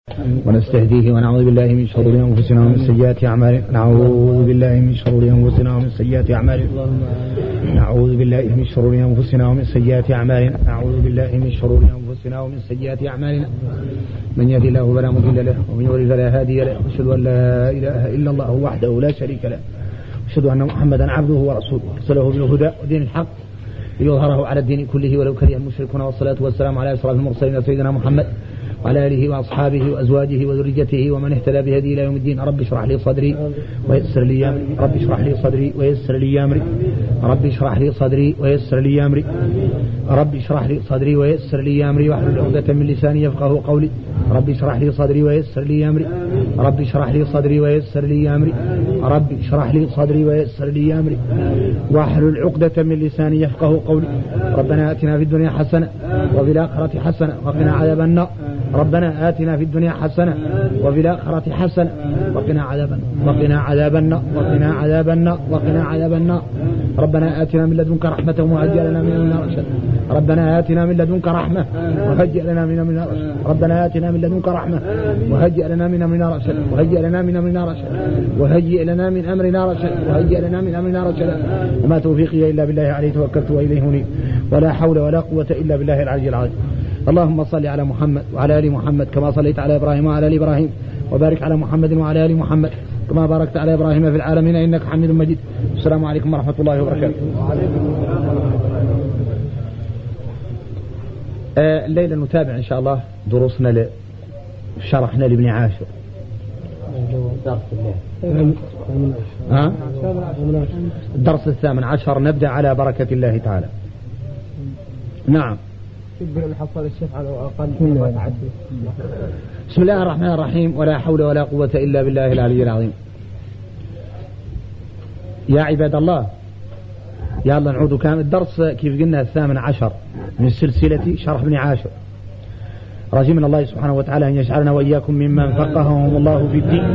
ونستهديه ونعوذ بالله من شرور أنفسنا ومن سيئات أعمالنا. نعوذ بالله من شرور أنفسنا ومن سيئات أعمالنا. نعوذ بالله من شرور أنفسنا ومن سيئات أعمالنا. نعوذ بالله من شرور أنفسنا ومن سيئات أعمالنا. من يهد الله فلا مضل له ومن يضلل فلا هادي له. أشهد أن لا إله إلا الله وحده لا شريك له. أشهد أن محمدا عبده ورسوله أرسله بالهدى ودين الحق ليظهره على الدين كله ولو كره المشركون. والصلاة والسلام على أشرف المرسلين سيدنا محمد وعلى آله وأصحابه وأزواجه وذريته ومن اهتدى بهديه إلى يوم الدين. رب اشرح لي صدري ويسر لي أمري. رب اشرح لي صدري ويسر لي أمري. رب اشرح لي صدري ويسر لي أمري. رب اشرح لي صدري ويسر لي أمري واحلل عقدة من لساني يفقهوا قولي. رب اشرح لي صدري ويسر لي أمري. رب اشرح لي صدري ويسر لي أمري. رب اشرح لي صدري ويسر لي أمري واحلل عقدة من لساني يفقهوا قولي. ربنا آتنا في الدنيا حسنة وفي الآخرة حسنة وقنا عذاب النار. ربنا آتنا في الدنيا حسنة وفي الآخرة حسنة وقنا عذاب النار. وقنا عذاب النار. وقنا عذاب النار. وقنا عذاب النار. ربنا آتنا من لدنك رحمة وهيئ لنا من أمرنا رشدا. ربنا آتنا من لدنك رحمة وهيئ لنا من أمرنا رشدا. ربنا آتنا من لدنك رحمة وهيئ لنا من أمرنا رشدا. وهيئ لنا من أمرنا رشدا. وهيئ لنا من أمرنا رشدا. وهيئ لنا من أمرنا رشدا. وما توفيقي إلا بالله عليه توكلت وإليه أنيب ولا حول ولا قوة إلا بالله العلي العظيم. اللهم صل على محمد وعلى آل محمد كما صليت على إبراهيم وعلى آل إبراهيم وبارك على محمد وعلى آل محمد كما باركت على إبراهيم في العالمين إنك حميد مجيد. السلام عليكم ورحمة الله وبركاته. الليلة نتابع إن شاء الله دروسنا شرحنا لابن عاشر. الدرس 18 نبدأ على بركة الله تعالى. نعم. بسم الله الرحمن الرحيم. ولا حول ولا قوة إلا بالله العلي العظيم. يا عباد الله يلا نعود كامل الدرس كيف قلنا 18 من سلسلة شرح ابن عاشر. راجي من الله سبحانه وتعالى أن يجعلنا وإياكم ممن فقههم الله في الدين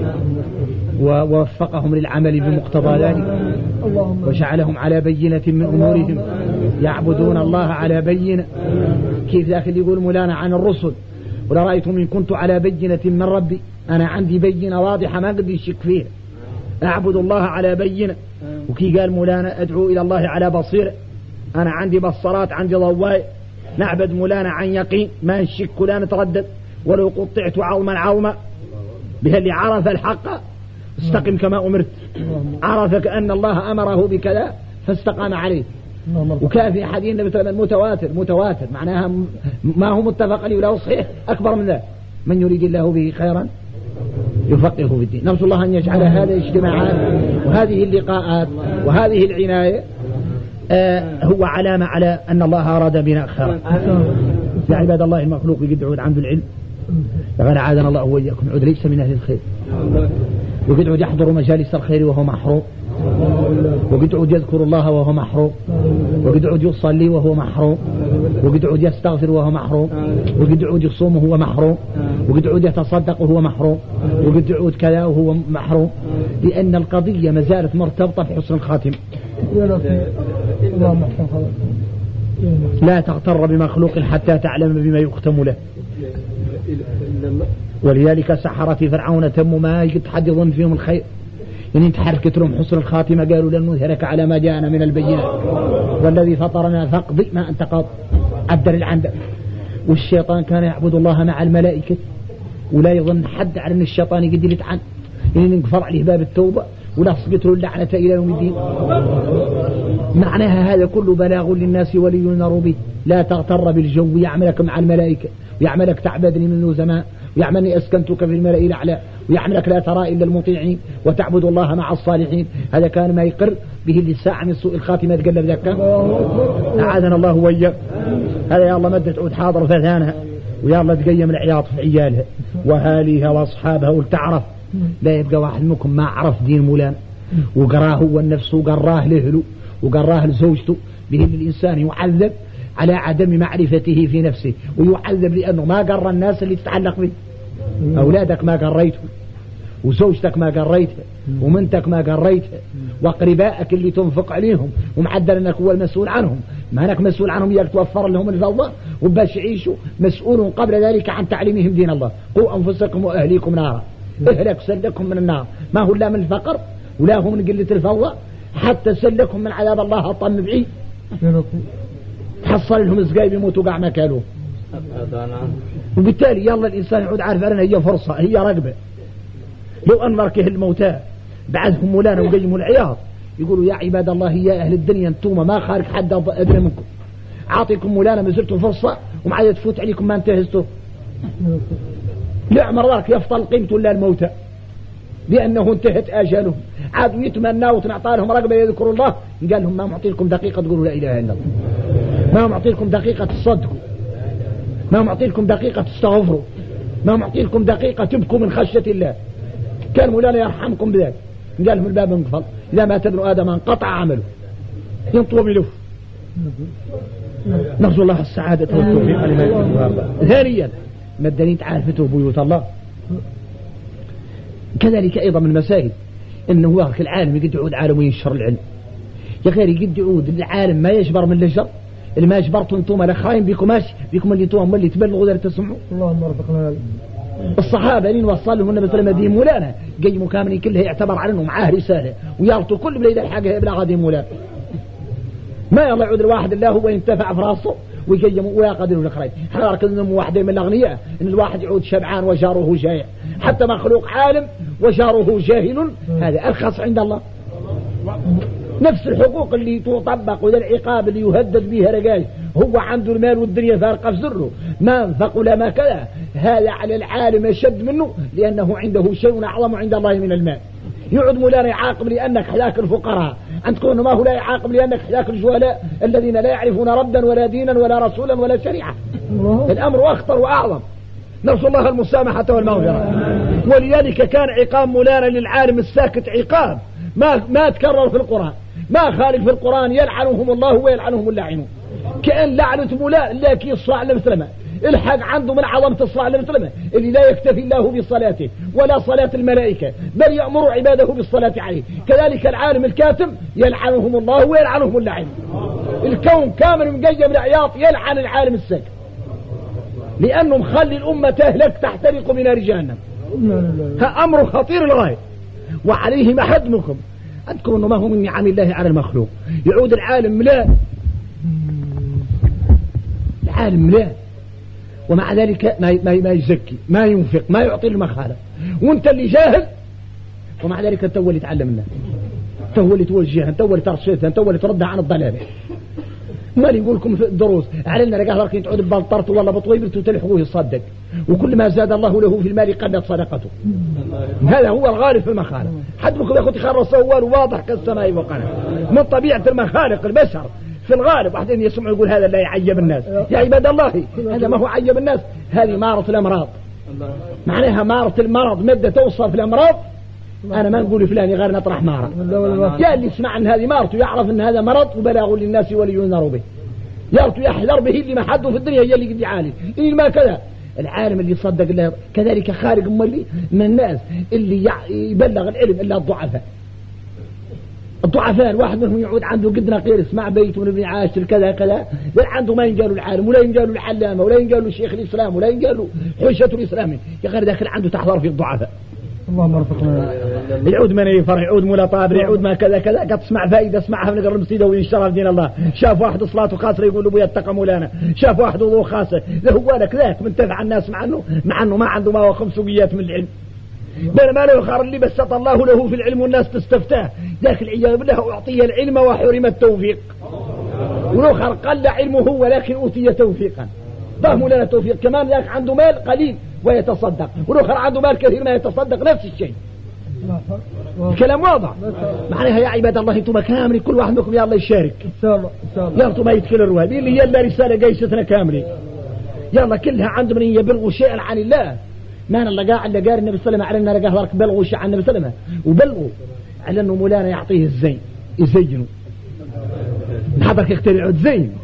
ووفقهم للعمل بمقتضى ذلك وجعلهم على بينة من أمورهم يعبدون الله على بينة. كيف ذاك اللي يقول مولانا عن الرسل ولا رأيتم إن كنت على بينة من ربي. أنا عندي بينة واضحة ما قد يشك فيها. أعبد الله على بينة. وكي قال مولانا أدعو إلى الله على بصيرة. أنا عندي بصرات عندي ضواء. نعبد مولانا عن يقين ما نشك ولا نتردد. ولو قطعت عظما عظما بها اللي عرف الحق استقم كما أمرت. عرف كأن الله أمره بكذا فاستقام عليه. وكان في حديث النبي متواتر معناها ما هو متفق عليه ولا صحيح أكبر من ذلك. من يريد الله به خيرا يفقهه في الدين. نرجو الله أن يجعل هذه الاجتماعات وهذه اللقاءات وهذه العناية هو علامة على أن الله أراد بنا خيرا. يا عباد الله المخلوق يقعد عنده العلم فقال عادنا الله وإياكم عود ليس من أهل الخير. ويقعد يحضر مجالس الخير وهو محروم. ويقعد يذكر الله وهو محروم. ويقعد يصلي وهو محروم. ويقعد يستغفر وهو محروم. ويقعد يصوم وهو محروم. ويقعد يتصدق وهو محروم. ويقعد كذا وهو محروم. لأن القضية ما زالت مرتبطة في حسن الخاتم. لا تغتر بمخلوق حتى تعلم بما يختم له. ولذلك سحرة فرعون تموا ما يتحدثون فيهم الخير. يعني تحركت لهم حسن الخاتمة قالوا لن نظهرك على ما جاءنا من البينات والذي فطرنا فاقضي ما أنت قاض عدل العندك. والشيطان كان يعبد الله مع الملائكة ولا يظن حد على أن الشيطان يقدر يتعن. يعني نقفر عليه باب التوبة ولا سقط له اللعنة إلى يوم الدين. معناها هذا كله بلاغ للناس ولينذروا به. لا تغتر بالجو يعملك مع الملائكة ويعملك تعبدني منذ زمان ويعملني أسكنتك في الملأ الأعلى ويعملك لا ترى إلا المطيعين وتعبد الله مع الصالحين. هذا كان ما يقر به للساعة من سوء الخاتمة يتقلب ذاك. أعاذنا الله وإياك. هذا يا الله مدة تعود حاضر فثانها ويا الله تقيم العياط في عيالها وهاليها وأصحابها ولتعرف. لا يبقى واحد منكم ما عرف دين مولانا وقراه هو النفس وقراه لهله وقراه لزوجته. به الإنسان يعذب على عدم معرفته في نفسه ويعذب لأنه ما قرى الناس اللي تتعلق به. أولادك ما قريتهم وزوجتك ما قريتها ومنتك ما قريتها وقربائك اللي تنفق عليهم ومعدل انك هو المسؤول عنهم، ما انك مسؤول عنهم ياك توفر لهم الفضة وباش يعيشوا، مسؤول قبل ذلك عن تعليمهم دين الله. قوا انفسكم واهليكم نارا، اهلك سلكم من النار، ما هو لا من الفقر ولا هو من قلة الفضة، حتى سلكهم من عذاب الله الطم بعيد، حصل لهم الزقايب يموتوا قاع ما كانوا. وبالتالي يلا الإنسان يعود عارف أنها هي فرصة، هي رغبة. لو أن مركه الموتى بعدهم مولانا وقيموا العياط يقولوا يا عباد الله يا أهل الدنيا انتم ما خارج حد أدنى منكم، عاطيكم مولانا ما زلتوا فرصة ومعايا تفوت عليكم ما انتهزتوا. لا مرات يفضل قيمته إلا الموتى لأنه انتهت آجالهم، عادوا يتمنوا وتنعطى لهم رغبة يذكروا الله، قال لهم ما معطي لكم دقيقة تقولوا لا إله إلا الله، ما معطي لكم دقيقة تصدقوا، ما معطي لكم دقيقة تستغفروا، ما معطي لكم دقيقة تبكوا من خشية الله. كان مولانا يرحمكم بذلك، قال لهم الباب انقفل، إذا مات ابن آدم انقطع عمله ينطوى بلف. نرجو الله السعادة والتوفيق لما يحب ويرضى. ثانيا مدنين تعرفتوا بيوت الله. كذلك أيضا من المسائل إنه واقع العالم يقد يعود عالم ينشر العلم، يا غير يقد يعود العالم ما يجبر من الجر اللي ما جبرتوا انتم الاخرين بكم ماشي بكم اللي انتم اللي تبلغوا ذلك تسمعوا. اللهم ارزقنا. الصحابه اللي وصل لهم النبي صلى الله عليه وسلم مولانا قيموا كاملين كلها يعتبر عنهم معاه رساله ويرطوا كل بلاد الحاجه يبلغ دين مولانا، ما يلا يعود الواحد الله هو ينتفع في راسه ويقيموا ويقدروا الاخرين. احنا ركزنا واحد من الاغنياء ان الواحد يعود شبعان وجاره جائع، حتى مخلوق عالم وجاره جاهل هذا ارخص عند الله. نفس الحقوق اللي تطبق وذا العقاب اللي يهدد بها رجال، هو عنده المال والدنيا فارقة في زره ما انفق ولا ما كذا، هذا على العالم أشد منه لأنه عنده شيء أعظم عند الله من المال. يعد مولانا يعاقب لأنك حلاك الفقراء، أن تكون ما هو لا يعاقب لأنك حلاك الجهلاء الذين لا يعرفون ربا ولا دينا ولا رسولا ولا شريعة. الأمر أخطر وأعظم. نرجو الله المسامحة والمغفرة. ولذلك كان عقاب مولانا للعالم الساكت عقاب ما تكرر في القرآن، ما خالق في القرآن يلعنهم الله ويلعنهم اللاعنون. كأن لعنة مولانا لكن الصاع لمسلمة الحق عنده من عظمة الصاع لمسلمة اللي لا يكتفي الله بصلاته ولا صلاة الملائكة بل يأمر عباده بالصلاة عليه. كذلك العالم الكاتم يلعنهم الله ويلعنهم اللاعنون. الكون كامل مقيم العياط يلعن العالم الساكت لأنه مخلي الأمة تهلك تحترق من نار جهنم. أمر خطير للغاية وعليه محد منكم أذكر أنه ما هو من نعم الله على المخلوق. يعود العالم ملاء، العالم ملاء ومع ذلك ما يزكي ما ينفق ما يعطي المخالف، وانت اللي جاهل ومع ذلك انت هو اللي تعلم الناس، انت هو اللي توجهها، انت هو اللي ترشدها، انت هو اللي تردها عن الضلال. ما اللي يقول لكم في الدروس علينا رجال لكن تعود ببلطرت ولا بطويبرت وتلحقوه يصدق، وكل ما زاد الله له في المال قلت صدقته. هذا هو الغالب في المخالق. حد منكم يا اخوتي خرج صوال واضح كالسماء وقنا من طبيعة المخالق البشر في الغالب. واحد يسمع يقول هذا لا يعيب الناس، يا عباد الله هذا ما هو عيب الناس، هذه مارة الأمراض، معناها مارة المرض مادة توصف الأمراض. أنا ما نقول فلان غير نطرح مارة، يا اللي يسمع أن هذه مارته يعرف أن هذا مرض وبلاغ للناس ولينذروا به، يارته يحذر به اللي ما حده في الدنيا هي اللي قد يعالج إيه ما كذا. العالم اللي يصدق الله كذلك خارج من الناس اللي يبلغ العلم إلا الضعفاء. الضعفاء الواحد منهم يعود عنده قد نقير اسمع بيت من ابن عاشر كذا كذا عنده ما ينقالوا العالم ولا ينقالوا العلامة ولا ينقالوا شيخ الإسلام ولا ينقالوا حجة الإسلام، يا غير داخل عنده تحضر في الضعفاء. اللهم ارزقنا. يعود من يفرح يعود مولا طابر يعود ما كذا كذا قد تسمع فائدة اسمعها من قرب مصيده وينشرها في دين الله. شاف واحد صلاته خاصة يقول ابويا اتقى مولانا، شاف واحد وضوء خاصة له هو لك ذاك منتفع الناس مع انه ما عنده ما هو 500 من العلم، بينما له خار اللي بسط الله له في العلم والناس تستفتاه ذاك العياذ بالله أعطي العلم وحرم التوفيق، ولو خار قل علمه ولكن أوتي توفيقا. فهموا لنا توفيق كمان ذاك عنده مال قليل ويتصدق، ولو خار عنده مال كثير ما يتصدق نفس الشيء. الكلام واضح معناها يا عباد الله انتم كامل كل واحد منكم يا الله يشارك ان شاء الله يا انتم ما يتكلوا الرواد اللي يلا رسالة قيستنا كاملة يلا كلها عندهم من يبلغوا شيئا عن الله. ما نلقى اللي قال النبي صلى الله عليه وسلم على لنا لقاه بلغوا شيء عن النبي صلى الله عليه وسلم وبلغوا على انه مولانا يعطيه الزين يزينوا حضرك يخترعوا زين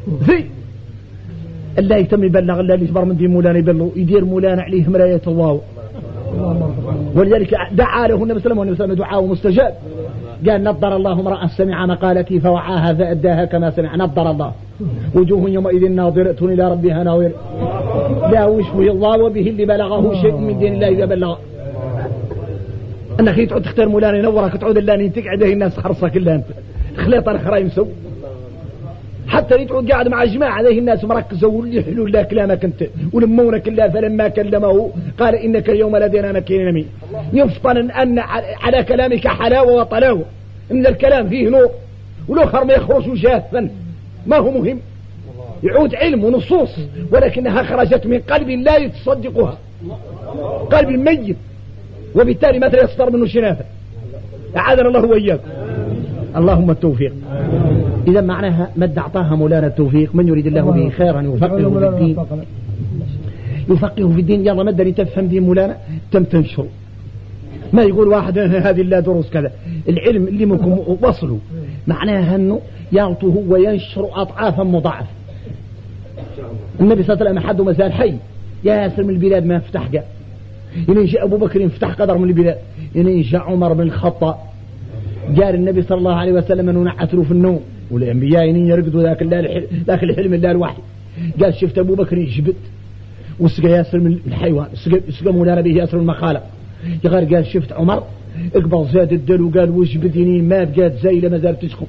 الله يتم يبلغ الله اللي يصبر من دين مولانا يبلغوا يدير مولانا عليه مراية الله. ولذلك دعا له النبي صلى الله عليه وسلم دعاء مستجاب. قال نضر الله امرأ سمع مقالتي فوعاها فأداها كما سمع. نضر الله وجوه يومئذ ناظرة إلى ربها ناظرة لا وشبه الله وبه اللي بلغه شيء من دين الله إذا بلغ. أنك تعود تختار مولانا ينورك تعود اللاني تقعده الناس خرصة كلها أنت خليط الأخرى يمسو حتى تعود قاعد مع جماعة عليه الناس مركزوا واللي يحلوا الله كلامك أنت ولمونك الله. فلما كلمه قال إنك اليوم لدينا مكين أمين. يفطن أن على كلامك حلاوة وطلاوة إن الكلام فيه نور والآخر ما يخرج جافا ما هو مهم. يعود علم ونصوص ولكنها خرجت من قلب لا يتصدقها قلب ميت وبالتالي ما يصدر منه شنافة. أعاذنا الله وإياك. اللهم التوفيق. إذا معناها مد أعطاها مولانا التوفيق. من يريد الله به خيرا يفقهه في الدين يفقهه في الدين. يلا مد لتفهم دين مولانا تم تنشر. ما يقول واحد هذه لا دروس كذا. العلم اللي منكم وصلوا معناها أنه يعطه وينشر أضعافا مضاعفة. النبي صلى الله عليه وسلم حد مثال حي ياسر من البلاد ما يفتح قا إن جاء أبو بكر يفتح قدر من البلاد إن جاء عمر بن الخطاب. قال النبي صلى الله عليه وسلم أنه نعتلوا في النوم والأنبياء إن يرقدوا ذاك الحلم الله الوحي. قال شفت أبو بكر يجبت وسقى ياسر من الحيوان سقى مولانا به ياسر المخالق. قال شفت عمر اقبل زاد الدل وقال وجبت ينين ما بقات زي لما زال تسخم.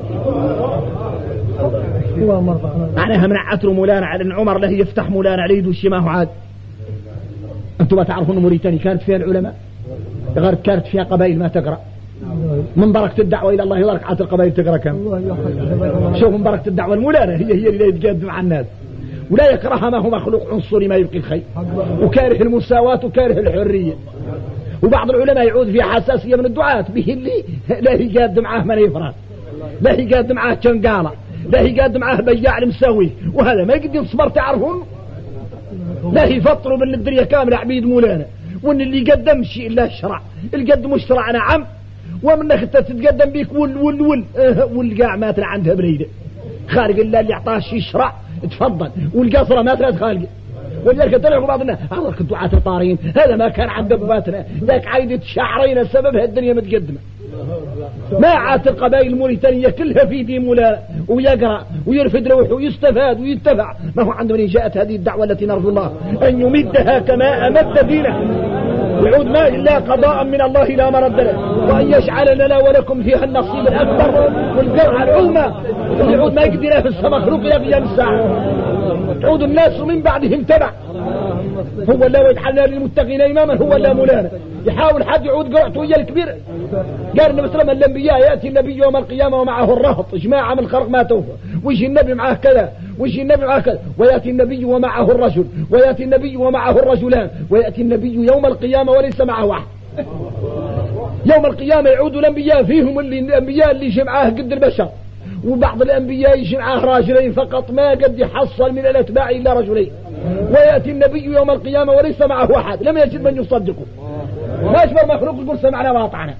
معناها من عتروا مولانا على أن عمر له يفتح مولانا عليه يدوش ما هو عاد. أنتم ما تعرفون موريتانيا كانت فيها العلماء غير كانت فيها قبائل ما تقرأ. من بركة الدعوة إلى الله يبارك القبائل تقرأ كم. شوف من بركة الدعوة المولانا هي اللي يتقدم مع الناس ولا يكرهها ما هو مخلوق عنصري ما يبقي الخير وكاره المساواة وكاره الحرية. وبعض العلماء يعود فيها حساسية من الدعاة به اللي لا يقاد معاه من يفراد لا يقاد معاه كنقالة لا يقاد معاه بياع المساوي وهذا ما يقدر صبر تعرفون لا يفطروا من الدنيا كاملة عبيد مولانا. وان اللي يقدم شيء إلا الشرع القدم الشرع نعم ومنك تتقدم بيك والقاع ماتنا عندها بريدة خالق الله اللي اعطاه شيء شرع تفضل والقصرة ماتنا خالق. ولذلك طلعوا بعض الناس أعرف الدعاة الطارين هذا ما كان عند أبواتنا ذاك عايدة شعرين سببها الدنيا متقدمة. ما عاد القبائل الموريتانية كلها في دين مولانا ويقرأ ويرفد روحه ويستفاد وينتفع. ما هو عندما جاءت هذه الدعوة التي نرجو الله أن يمدها كما أمد دينه ويعود ما إلا قضاء من الله لا مرد له وأن يجعل لنا ولكم فيها النصيب الأكبر والقرعة العظمى ويعود ما يقدر في السماء مخلوق يا الساعة. تعود الناس من بعدهم تبع هو لا يجعلنا للمتقين إماما هو لا مولانا. يحاول حد يعود قرعته ويا الكبير. قال النبي صلى الله عليه وسلم الأنبياء يأتي النبي يوم القيامة ومعه الرهط جماعة من الخلق ما توفى ويجي النبي معه كذا ويجي النبي معه كذا ويأتي النبي ومعه الرجل ويأتي النبي ومعه الرجلان ويأتي النبي يوم القيامة وليس معه واحد. يوم القيامة يعود الأنبياء فيهم الأنبياء اللي جمعاه قد البشر وبعض الأنبياء يجمعاه راجلين فقط ما قد يحصل من الأتباع إلا رجلين. ويأتي النبي يوم القيامة وليس معه أحد لم يجد من يصدقه. ما أشبه مخلوق يقول سمعنا وأطعنا.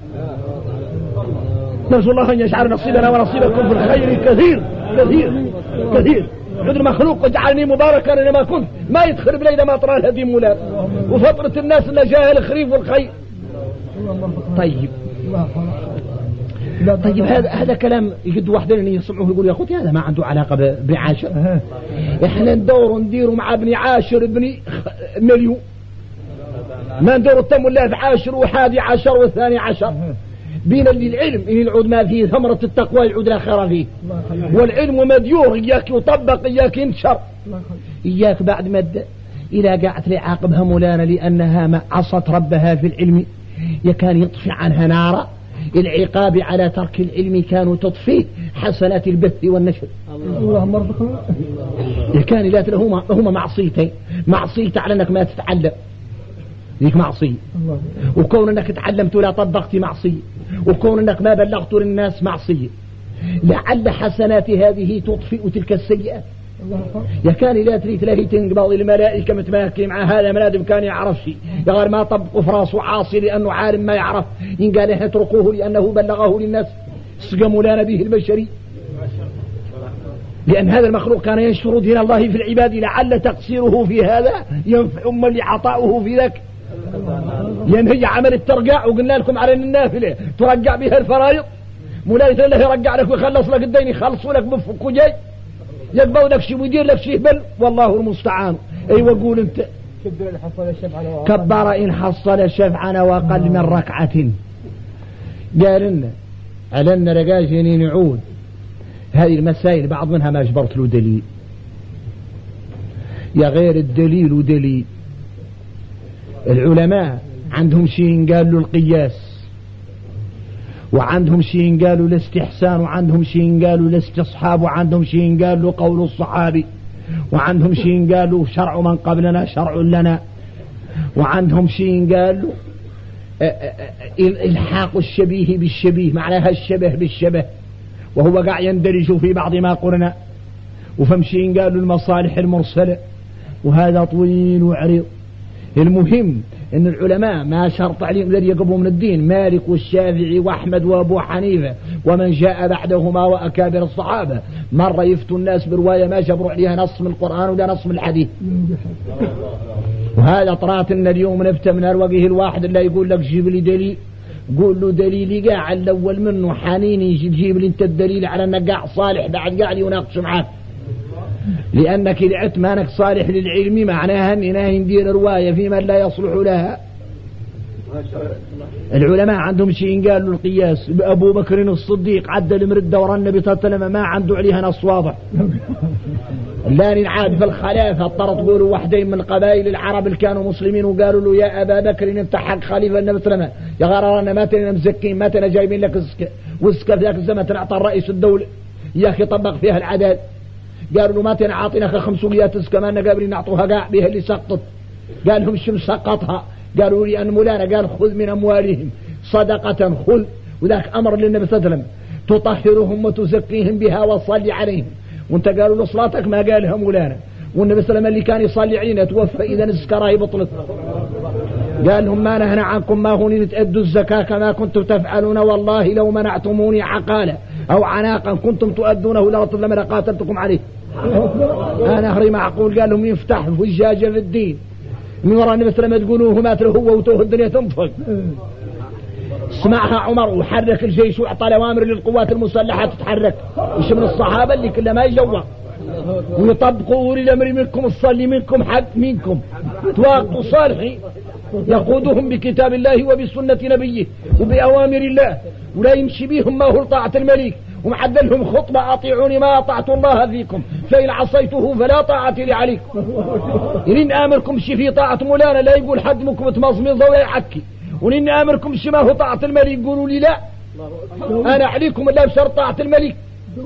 نرجو الله أن يجعل نصيبنا ونصيبكم في الخير كثير كثير كثير. عذر مخلوق وجعلني مباركا لما كنت ما يدخل بليلة ما طرى الهدي مولانا وفطرة الناس النجاة الخريف والخير. طيب هذا كلام يجد واحدين يسمعوه يقول يا أخوتي هذا ما عنده علاقة بعاشر. إحنا ندير مع ابن عاشر ابن مليون ما ندور التم الله في عاشر وحادي عشر والثاني عشر بين اللي العلم إن العود ما فيه ثمرة التقوى العود لا خير فيه والعلم مديور إياك يطبق إياك ينشر إياك بعد مد إلى قاعت لعاقبها مولانا لأنها ما عصت ربها في العلم يكان يطفي عنها نارا. العقاب على ترك العلم كانوا تطفي حسنات البث والنشر. اللهم ارزقنا. يكان لا هما معصيتين معصية على أنك ما تتعلم ذيك معصية وكون أنك تعلمت ولا طبقت معصية وكون أنك ما بلغت للناس معصية. لعل حسنات هذه تطفئ تلك السيئات. يكان لا تريد له تنقبض الملائكة متماكي مع هذا منادم كان يعرف شيء يغير ما طبق فراسه عاصي لأنه عالم ما يعرف إن قال اتركوه لأنه بلغه للناس سقموا لنا به البشري. لأن هذا المخلوق كان ينشر دين الله في العباد لعل تقصيره في هذا ينفع من عطاؤه في ذاك. لأن هي عمل الترقع، وقلنا لكم على النافلة ترقع بها الفرائض. مولاي الله يرقع لك ويخلص لك الدين، يخلصوا لك بفك وجاي يقبض لك شيء ويدير لك شيء بل والله المستعان. ايوه قول انت. كبر إن حصل الشفع وأقل من ركعة. قال لنا علنا رجاجني نعود هذه المسائل بعض منها ما أجبرت له دليل، يا غير الدليل ودليل. العلماء عندهم شيء قالوا القياس، وعندهم شيء قالوا الاستحسان، وعندهم شيء قالوا الاستصحاب، وعندهم شيء قالوا قول الصحابي، وعندهم شيء قالوا شرع من قبلنا شرع لنا، وعندهم شيء قالوا الحاق الشبيه بالشبيه، معناها الشبه بالشبه، وهو قاع يندرج في بعض ما قلنا. وفمشين قالوا المصالح المرسلة، وهذا طويل وعريض. المهم ان العلماء ما شرط عليهم الذي يقبوا من الدين، مالك والشافعي واحمد وابو حنيفة ومن جاء بعدهما واكابر الصحابة، مرة يفتوا الناس برواية ما جبروا عليها نص من القرآن ولا نص من الحديث. وهذا طرات لنا اليوم نفتى من الوجه الواحد اللي يقول لك جيب لي دليل، قول له دليلي قاع الاول منه حنيني جيب لي انت الدليل على انك قاع صالح بعد قاعد يناقش معك، لانك لعت مانك صالح للعلم، معناها اننا ندير رواية في من لا يصلح لها. العلماء عندهم شيء قالوا القياس. ابو بكر الصديق عدل من الدوران النبي صلى الله عليه وسلم ما عنده عليها نص واضح. لا نعاد في الخلافة اضطرت تقولوا وحدين من قبائل العرب اللي كانوا مسلمين وقالوا له يا ابا بكر انت حق خليفة النبي صلى الله عليه وسلم، يا غرانا ما تنا مزكين ما تنا جايبين لك وزكة في ذاك الزمن تنعطى الرئيس الدولة يا اخي طبق فيها العدد. قالوا له ما تنا عاطينا 500 زكاة ما قابلين نعطوها قاع بها اللي سقطت. قال لهم شو سقطها؟ قالوا لي أن مولانا قال خذ من أموالهم صدقة خذ، وذاك أمر للنبي صلى الله عليه وسلم تطهرهم وتزكيهم بها وصلي عليهم. وانت قالوا له صلاتك ما قالها مولانا، والنبي صلى الله عليه وسلم اللي كان يصلي علينا توفى إذا الزكاة بطلت. قال لهم ما نهنا عنكم ما هوني تأدوا الزكاة كما كنتم تفعلون، والله لو منعتموني عقالا أو عناقا كنتم تؤدونه لرطل لما قاتلتكم عليه. أنا أخري معقول. قال لهم يفتح فجاجة في الدين من وراء النبي صلى الله عليه وسلم تقولوه مات له هو وتوه الدنيا تنفق. سمعها عمر وحرك الجيش واعطى الأوامر للقوات المسلحة تتحرك، وش من الصحابة اللي كلها ما يجوا ويطبقوا أولي الأمر منكم الصلي منكم حق منكم تواقوا صالحين يقودهم بكتاب الله وبسنة نبيه وبأوامر الله، ولا يمشي بهم ما هو طاعة الملك، ومعدلهم خطبة أطيعوني ما أطعت الله فيكم فإن عصيته فلا طاعة لي عليكم. إن آمركم شي في طاعة مولانا لا يقول حد منكم تمزمزة ولا يحكي، وإن آمركم شي ما هو طاعة الملك يقولوا لي لا أنا عليكم إلا بشرط طاعة الملك.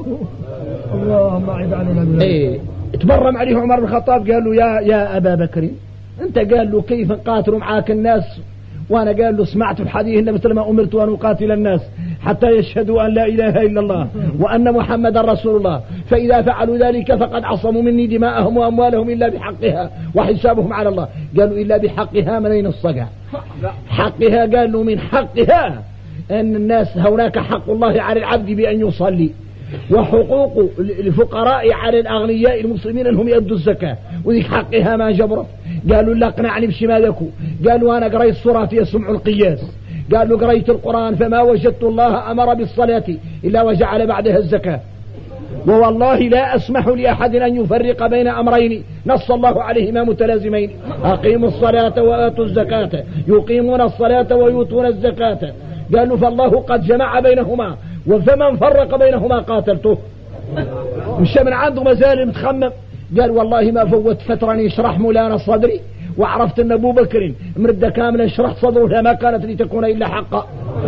اللهم أعد علينا. إيه تبرم عليه عمر بن الخطاب قال له يا أبا بكر أنت قال له كيف قاتلوا معاك الناس، وأنا قال له سمعت في حديث النبي صلى الله عليه وسلم أمرت أن أقاتل الناس حتى يشهدوا أن لا إله إلا الله وأن محمد رسول الله، فإذا فعلوا ذلك فقد عصموا مني دماءهم وأموالهم إلا بحقها وحسابهم على الله. قالوا إلا بحقها منين الصقع حقها؟ قالوا من حقها أن الناس هناك حق الله على العبد بأن يصلي، وحقوق الفقراء على الأغنياء المسلمين أنهم يؤدوا الزكاة، وذيك حقها ما جبرت. قالوا لا اقنعني بشمالكم. قالوا أنا قريت صورة فيها سمع القياس. قالوا قريت القرآن فما وجدت الله أمر بالصلاة إلا وجعل بعدها الزكاة، ووالله لا أسمح لأحد أن يفرق بين أمرين نص الله عليهما متلازمين، أقيموا الصلاة وآتوا الزكاة، يقيمون الصلاة ويؤتون الزكاة. قالوا فالله قد جمع بينهما وفمن فرق بينهما قاتلته. مش من عنده مازال متخمم. قال والله ما فوت فترة يشرح مولانا صدري وعرفت ان ابو بكر مرده كامله يشرح صدره ما كانت لتكون الا حقا.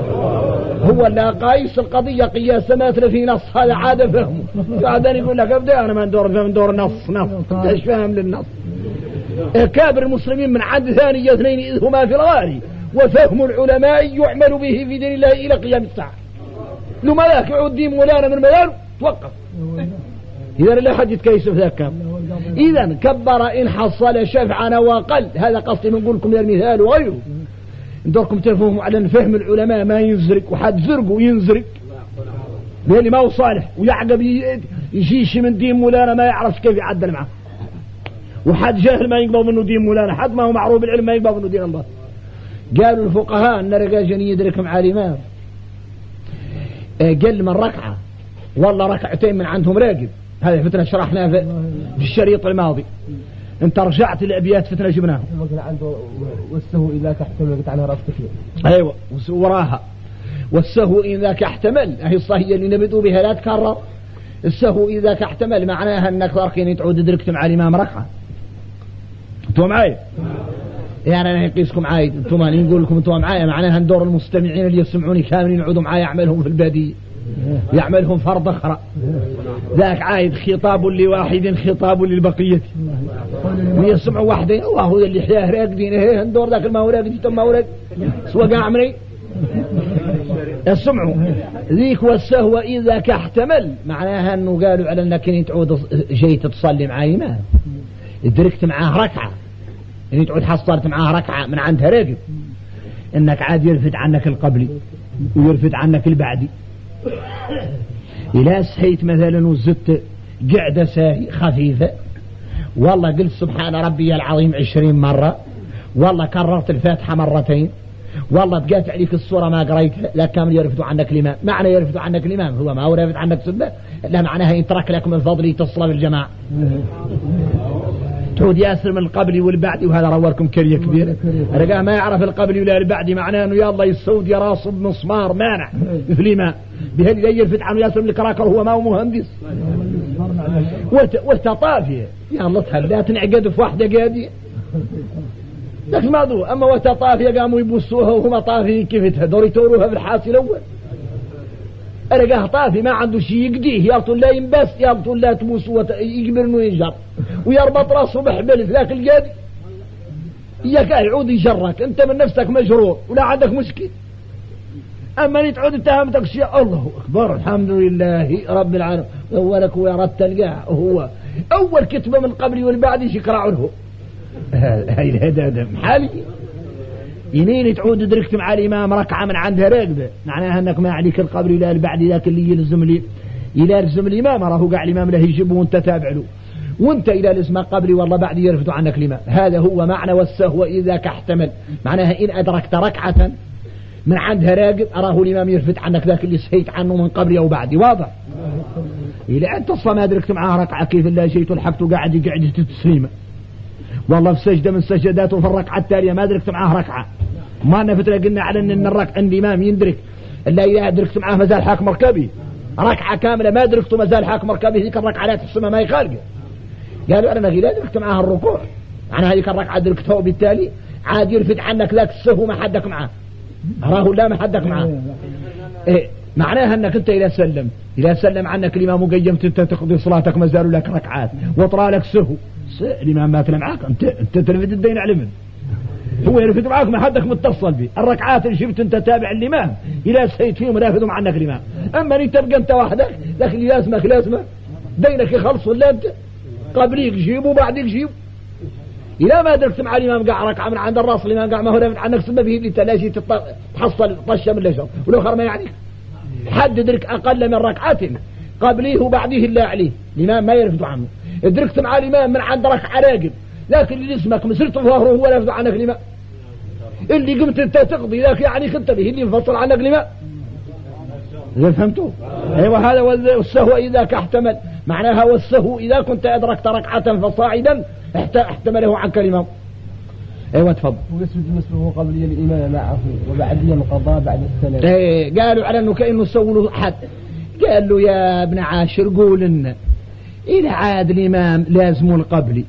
هو لا قايس القضيه قياس مثل في نص، هذا عاده فهمه. بعدين يقول لك ابدا انا ما ندور من دور نص ايش فاهم للنص. كابر المسلمين من عد ثاني اثنين اذ هما في الغار، وفهم العلماء يعمل به في دين الله الى قيام الساعه. لو ما ذاك يعود دين مولانا من مياله توقف. إذا لا حد يتكيس في ذاك. إذا كبر إن حصل شفعا وقل. هذا قصدي من نقول لكم المثال وغيره. ندوركم تفهموا على فهم العلماء ما ينزرق، وحد زرقه ينزرق اللي ما هو صالح ويعقب يجيش من دين مولانا ما يعرف كيف يعدل معه، وحد جاهل ما يقبل منه دين مولانا، حد ما هو معروف بالعلم ما يقبل منه دين الله. قالوا الفقهاء أن رجاجن يدرك مع الإمام قل من ركعة والله ركعتين من عندهم راقب. هذه فتنة شرحناها في الشريط الماضي. انت رجعت الأبيات فتنة جبناها. عنده والسهو إذا كاحتمل قلت عنها رأس كثير. أيوة وراها والسهو إذا كاحتمل هي الصهية اللي نبدو بها لا تكرر. السهو إذا كاحتمل معناها أنك راكين تعود دركت مع الإمام ركعة. انتوا معايا؟ يعني أنا يقيسكم معاي انتوا ما نقول لكم انتوا معايا معناها ان دور المستمعين اللي يسمعوني كاملين يعودوا معايا يعملهم في البادية يعملهم فرض أخرى. ذاك عايد خطاب لواحد خطاب للبقية ويسمعوا واحدين وهو اللي حياه راقدين ايه ندور ذاك ما هو راقد ثم هو راقد سوى عمري يسمعوا ذيك. والسهو إذا كاحتمل معناها أنه قالوا على أنك تعود جيت تصلي مع إمام دركت معاه ركعة يعني تعود حصلت معاه ركعة من عندها راقد إنك عاد يرفد عنك القبلي ويرفد عنك البعدي. إلا سهيت مثلا وزدت قعدة ساهي خفيفة والله قلت سبحان ربي العظيم 20 مرة والله كررت الفاتحة مرتين والله بقيت عليك الصورة ما قريتها لا كامل يرفدوا عنك الإمام. معنى يرفدوا عنك الإمام هو ما هو يرفد عنك سنة لا معناها يترك لكم الفضل تصل بالجماعة تعود ياسر من القبلي والبعدي. وهذا روالكم كريه كبيرة رجاء ما يعرف القبلي ولا البعدي معناه انه يلا يسود يا راسه بمسمار مانع في الإمام بهاللي يرفد عنه ياسر من الكراكر هو ما هو مهندس وتطافية يا الله لا تنعقد في واحدة قادية لكن ما ذو. أما وتطافية قاموا يبصوها وهم طافيين كيف تهدور يتوروها في الحاسي الأول. أرقاه طافي ما عنده شيء يقديه يبطل لا ينبس يبطل لا تبوس يقبر انه ينجر ويربط راسه بحبل في ذاك القادي إياك يعود يجرك أنت من نفسك مجرور ولا عندك مشكل. أما تعود اتهمتك شيء الله أكبر الحمد لله رب العالمين أولك ويرد تلقاه هو أول كتبة من قبلي والبعد يشكرع له هاي الهدى محالي ينين تعود دركت مع الإمام ركعة من عندها راقبة معناها أنك ما عليك القبر إلى البعد ذاك اللي يلزم الإمام راهو قاع الإمام له يجيبه وانت تابع له وانت إلى الاسم قبري والله بعد يرفض عنك الإمام. هذا هو معنى والسهو إذا كاحتمل معناها إن أدركت ركعة من عندها راقب أراه الإمام يرفض عنك ذاك اللي سهيت عنه من قبري أو بعدي. واضح؟ إذا أنت الصلاة دركت معها ركعة كيف الله جيت ولحقت وقاعد تسليمه والله في سجدة من سجداته في الركعة التالية ما دركت معاه ركعة ما نفترة قلنا على أن الركعة عند الإمام يندرك إلا إذا دركت معاه مازال حاكم مركبي ركعة كاملة ما دركته مازال حاكم مركبي ذيك الركعة لا تحسمها ما يخالقه. قالوا أنا لا دركت معاه الركوع عن هذيك الركعة دركتها وبالتالي عاد يرفد عنك ذاك السهو ما حدك معاه راه لا ما حدك معاه. إيه معناها أنك أنت إذا سلم عنك الإمام وقيمت أنت تقضي صلاتك ما زالوا لك ركعات وطرى لك سهو الإمام ما تلم معك أنت تلفد الدين على من هو يرفد معك ما حدك متصل به. الركعات اللي شفت أنت تابع الإمام إذا سيد فيهم رافدهم عنك الإمام. أما أنت تبقى أنت وحدك لكن لازمك دينك يخلص ولا أنت قبليك جيبه بعدك جيبه. إذا ما دركت مع الإمام قاع ركعة من عند الراس الإمام قاع ما هو رافد عنك سبب به اللي تلاشي تحصل طشة من لجر ولو خر ما يعنيك حد درك أقل من ركعتين قبليه وبعديه إلا عليه الإمام ما يرفض عنه. دركت مع الإمام من عند ركعة راقب لكن اللي اسمك مسرت ظهره هو لا يرفض عنك الإمام اللي قمت انت تقضي ذاك يعني كنت به اللي ينفصل عنك الإمام. إذا فهمتوا؟ أيوة هذا والسهو إذا كاحتمل معناها والسهو إذا كنت أدركت ركعة فصاعدا احتمله عنك الإمام. أيوة تفضل. ويسجد مثله قبلي الإمام معه وبعدي القضاء بعد السلام. ايه قالوا على أنه كأنه سولوا حد قال له يا ابن عاشر قول إن إذا عاد الإمام لازم القبلي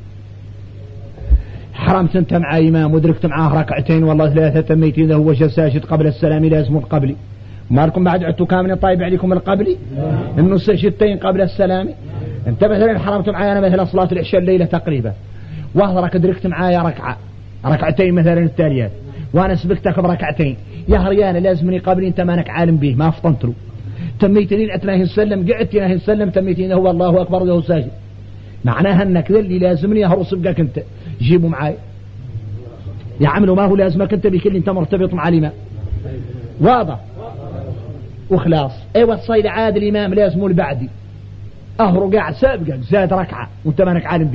حرمت أنت مع إمام ودركت معاه ركعتين والله ثلاثة تميت إذا هو ساجد قبل السلام لازم القبلي ما لكم بعد عدتوا كامل طيب عليكم القبلي إنه سجدتين قبل السلام. أنت مثلا حرمت معي أنا مثلا صلاة العشاء الليلة تقريبا وأهضرك دركت معايا ركعتين مثلا التاليات وأنا سبقتك بركعتين يا هريان لازمني قبلي أنت مانك عالم به ما فطنت له تميتني أتناه السلم قعدت ناه السلم تميتني هو الله أكبر وهو ساجد معناها أنك ذا اللي لازمني أهرو سبقك أنت جيبوا معاي يعملوا ما هو لازمك أنت بكل أنت مرتبط مع الإمام. واضح وخلاص. ايوه الصيد عاد الإمام لازمه البعدي أهرو قاعد سابقك زاد ركعة وانت مانك عالم به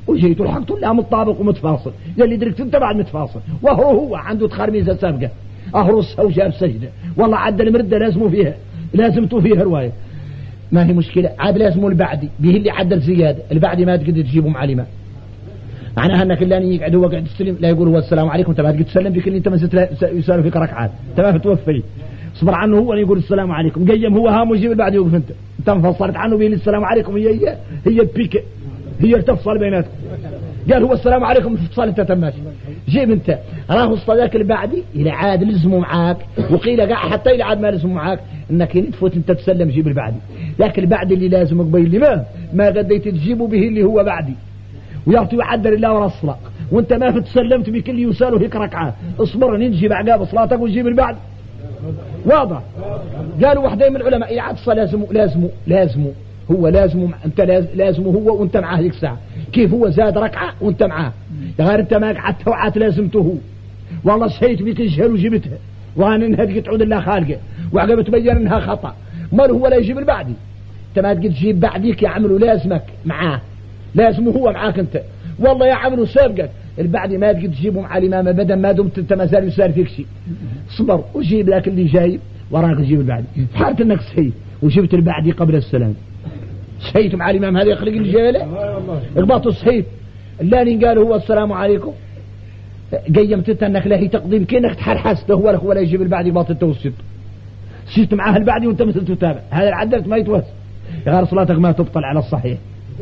وجيت ولحقت لا متطابق ومتفاصل اللي دركت انت بعد متفاصل وهو عنده تخرميزة سابقة أهرسها وجاب سجدة والله عد المردة لازموا فيها لازمتوا فيها رواية ما هي مشكلة عاد لازموا البعدي به اللي عدل زيادة البعدي ما تقدر تجيبه معلمة معناها انك اللي يقعد هو قاعد يستلم لا يقول هو السلام عليكم انت ما تقدر تسلم بك اللي انت ما يسالوا فيك ركعات انت ما تتوفي صبر عنه هو اللي يقول السلام عليكم قيم هو هام ويجيب البعدي يوقف انت انفصلت عنه بين السلام عليكم هي البيك هي التفصل بيناتكم قال هو السلام عليكم تفصل انت تماشي جيب انت راه الصداك البعدي الى عاد لزموا معاك وقيل قاع حتى الى عاد ما لزموا معاك انك تفوت انت تسلم جيب البعدي لكن البعدي اللي لازمك بين الامام ما قديت تجيبه به اللي هو بعدي ويعطي يعدل الله ورا الصلاة وانت ما فتسلمت بكل يساله هيك ركعة اصبر ننجي بعقاب صلاتك وتجيب البعد واضح قالوا واحدين من العلماء إعادة الصلاة لازمه هو لازمه انت لازمه هو وانت معاه هيك ساعة كيف هو زاد ركعة وانت معاه غير انت ما قعدت وعات لازمته هو والله شهيت بك الجهل وجبتها وانا انها تعود الله خالقه وعقب تبين انها خطأ مال هو لا يجيب البعدي انت ما تقدر تجيب بعديك يا عملوا لازمك معاه لازمه هو معاك انت والله يا عملوا سابقك البعدي ما تقدر تجيبه مع الامام ابدا ما دمت انت ما زال يسار فيك شيء صبر وجيب لك اللي جايب وراك تجيب البعدي في حالة انك صحيت وجبت البعدي قبل السلام صحيت مع الامام هذا يخلق الجاله اغبطوا صحيت اللاني قال هو السلام عليكم قيمت انت انك لا هي تقديم كأنك تحرحست هو لك ولا يجيب البعدي باطل توسط صيت معاه البعدي وانت مثل تتابع هذا العدلت ما يتوسط غير صلاتك ما تبطل على الصحيح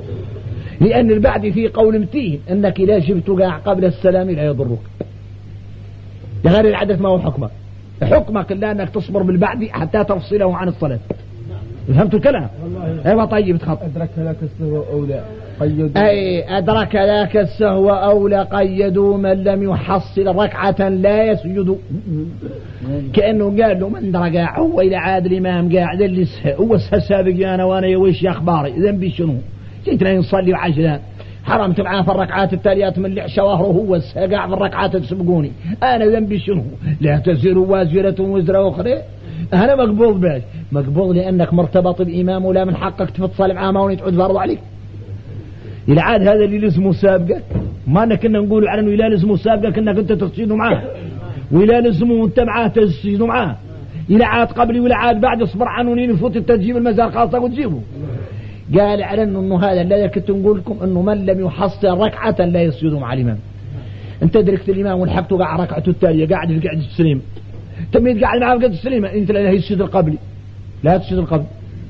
لأن البعد فيه قول متين أنك إذا جبت قاع قبل السلام لا يضرك غير العدد ما هو حكمك إلا أنك تصبر بالبعد حتى تفصله عن الصلاة فهمت الكلام؟ أيوة طيب تخط أدرك لك السهو أو لا قيدوا أي أدرك لك السهو أو لا قيدوا من لم يحصل ركعة لا يسجد كأنه قال له من رقع هو إلى عاد الإمام قاعد اللي سهى هو سهى سابق أنا وأنا يويش يا أخباري ذنبي شنو جيتنا نصلي وعجلان حرمت معاه في الركعات التاليات من العشاء وهو هو قاع في الركعات تسبقوني أنا ذنبي شنو لا تزر وازرة وزر أخرى أنا مقبول باش مقبول لأنك مرتبط بإمام ولا من حقك تفصل معاه ما تعود فرض عليك إلى عاد هذا اللي لازمه سابقك ما أنك كنا نقول على أنه إلا لازمه سابقك أنك أنت تسجد معاه وإلا لازمه وأنت معاه تسجد معاه إلى عاد قبلي ولا عاد بعد اصبر عنه نين فوت تجيب المزار خاصة وتجيبه قال على أنه هذا الذي كنت نقول لكم أنه من لم يحصل ركعة لا يسجد مع الإمام أنت دركت الإمام والحقته قاع ركعته التالية قاعد في قاعد السليم تميت قاعد معه قاعد السليم أنت لا يسجد القبلي لا تسجد القبل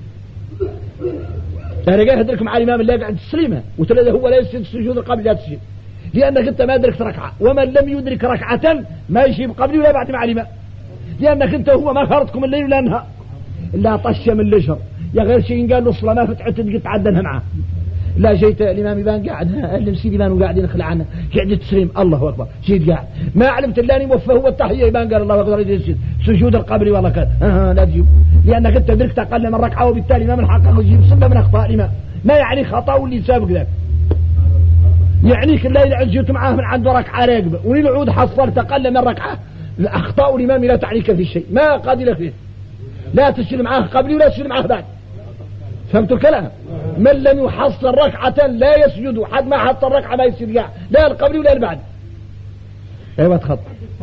أنا قاعد أدرك مع الإمام اللي قاعد السليمة وتلاقي هو لا يسجد سجود القبل لا تسجد لأنك أنت ما أدركت ركعة ومن لم يدرك ركعة ما يجيب قبلي ولا بعد مع الإمام لأنك أنت هو ما فرضكم الليل ولا نهار إلا طش من الشر يا غير شيء قال له الصلاة ما فتحت تقدر تعدلها معه لا جيت الإمام يبان قاعد المسيد يبان وقاعد ينخلع عنه قاعد التسليم الله أكبر جيت قاعد ما علمت إلا أني موفى هو التحية يبان قال الله أكبر يسجد سجود القبر والله كان لا تجيب لأنك أنت دركت أقل من ركعة وبالتالي ما من حقك تجيب صلة من أخطاء الإمام ما يعني خطأ واللي سابق ذاك يعنيك الليل عجيت معاه من عنده ركعة راقبة وللعود حصلت أقل من ركعة أخطاء الإمام لا تعنيك في شيء ما قاد لك فيه لا تسجد معاه قبلي ولا تسجد معاه بعد فهمت الكلام من لم يحصل ركعة لا يسجد حد ما حط الركعة ما يسجد لا القبل ولا البعد ايوه تخط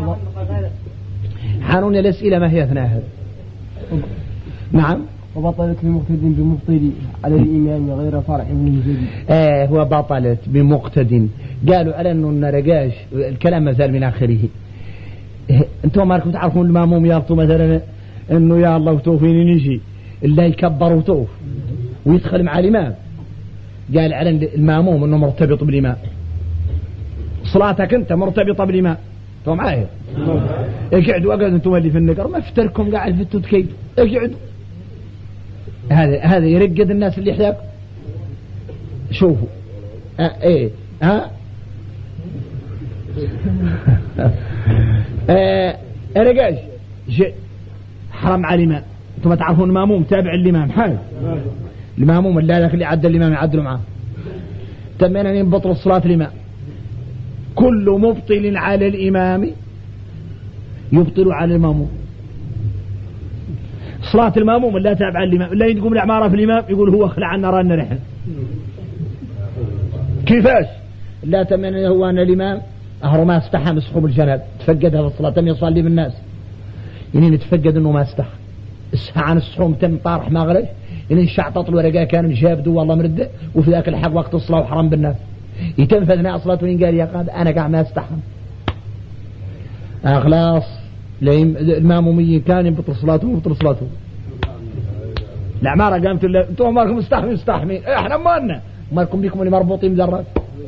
حانون الأسئلة ما هي أثناء هذا نعم وبطلت بمقتد بمبطل على الإمام غير فرع من جديد هو بطلت بمقتد قالوا على أنه النرقاش الكلام ما زال من آخره انتم مالكم تعرفون الماموم يارطوا مثلا انه يا الله توفيني نجي اللي يكبر وتوف ويدخل مع الإمام قال على الماموم انه مرتبط بالإمام صلاتك انت مرتبطة بالإمام انتم معايا اقعدوا انتم اللي في النقر ما افتركم قاعد في التدكيد اقعدوا هذا يرقد الناس اللي يحتاج شوفوا ايه ها رجاج حرم على الإمام انتم تعرفون الماموم تابع الإمام حال الماموم اللي عدل الإمام يعدلوا معاه تمين أن ينبطل صلاة الإمام كل مبطل على الإمام يبطل على الماموم صلاة الماموم لا تابع الإمام لا يقوم الأعمارة في الإمام يقول هو خلع عنا رانا رحل كيفاش لا تمنى هو أن الإمام أهر ما استحى مسحوب الجناب تفقدها في الصلاة تم يصلي بالناس يعني نتفقد أنه ما استحى السحى عن السحوم تم طارح ما غرش يعني شعطط الورقة كان جاب دو والله مرده وفي ذاك الحق وقت الصلاة وحرام بالناس يتم في أثناء صلاة وين قال يا قاد أنا قاعد ما استحى خلاص الماموميين كان يبطل صلاته العمارة قامت له انتم مالكم مستحمين احنا مالكم بيكم اللي مربوطين بذرات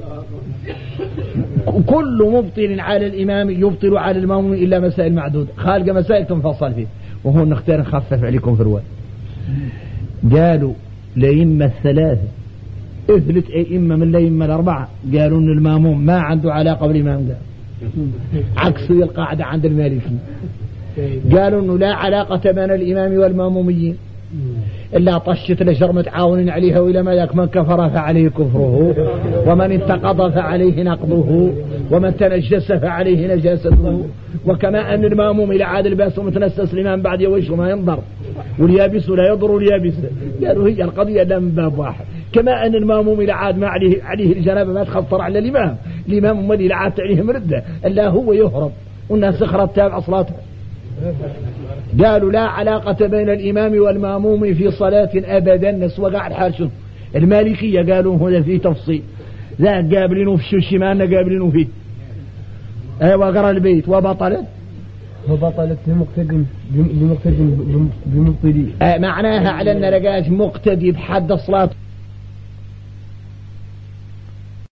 كل مبطل على الإمام يبطل على الماموم إلا مسائل معدودة خالق مسائل تنفصل فيه وهو نختار نخفف عليكم في الوقت قالوا لإمة الثلاثة اثلت أئمة من الأئمة الأربعة قالوا أن الماموم ما عنده علاقة بالإمام ده عكس القاعدة عند المالكي قالوا أنه لا علاقة بين الإمام والماموميين إلا طشت لجرمة عاون عليها وإلى ما ذاك من كفر فعليه كفره ومن انتقض فعليه نقضه ومن تنجس فعليه نجاسته وكما أن الماموم إلى عاد الباس ومتنسس الإمام بعد يوشه ما ينظر واليابس لا يضر اليابس قالوا هي القضية لا من باب واحد كما أن الماموم إلى عاد ما عليه الجنابة ما تخطر على الإمام من إلى عاد عليه مرده إلا هو يهرب والناس اخرت تابع صلاته قالوا لا علاقة بين الإمام والماموم في صلاة أبدا نسوى قاعد حال شنو المالكية قالوا هنا في تفصيل ذا قابلينه في الشوشي ما أننا قابلينه فيه وقرأ البيت وبطلت بمقتدي معناها على أن لقاش مقتدي بحد الصلاة